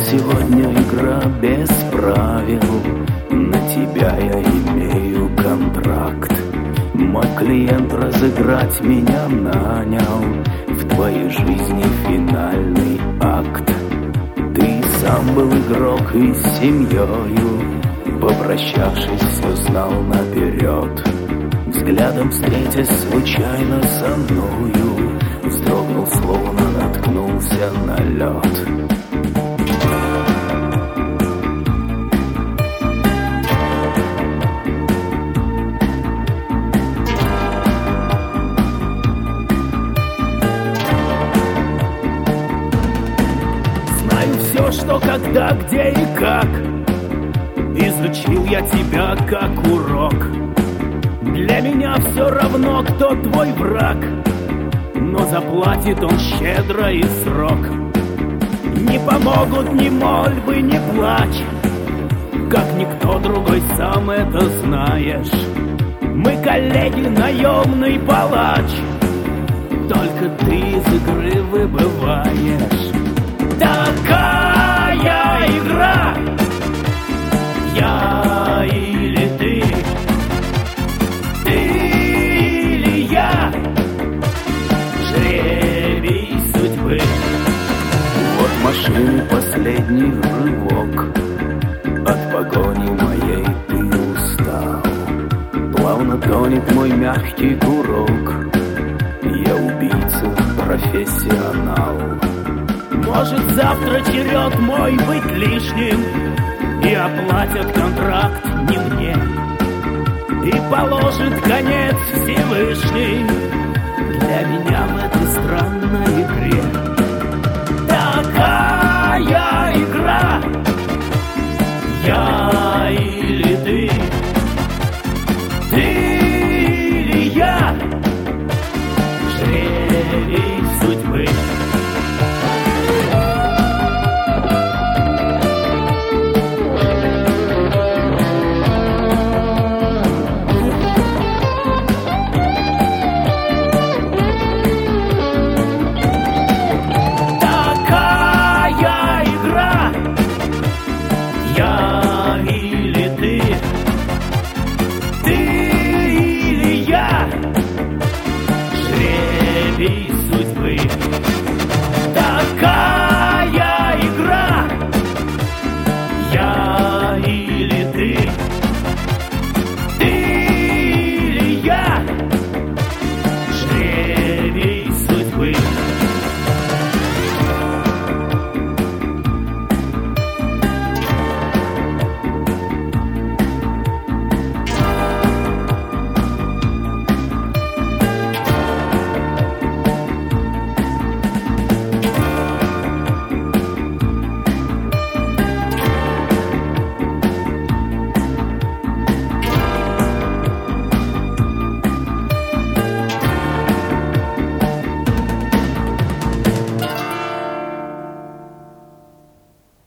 сегодня игра без правил. На тебя я имею контракт. Мой клиент разыграть меня нанял. В твоей жизни финальный акт. Ты сам был игрок и с семьёю, попрощавшись, все знал наперед. Взглядом встретясь случайно со мною, вздрогнул, словно наткнулся на лед. Знаю все, что, когда, где и как. Изучил я тебя как урок. Для меня все равно, кто твой враг, но заплатит он щедро и срок. Не помогут ни мольбы, ни плач, как никто другой, сам это знаешь. Мы коллеги, наемный палач, только ты из игры выбываешь. Такая игра, я или ты, ты или я, жребий судьбы. Вот машины последний рывок, от погони моей ты устал. Плавно тонет мой мягкий курок, я убийца, профессионал. Может, завтра черед мой быть лишним, и оплатят контракт не мне, и положит конец Всевышний. Для меня в этой странной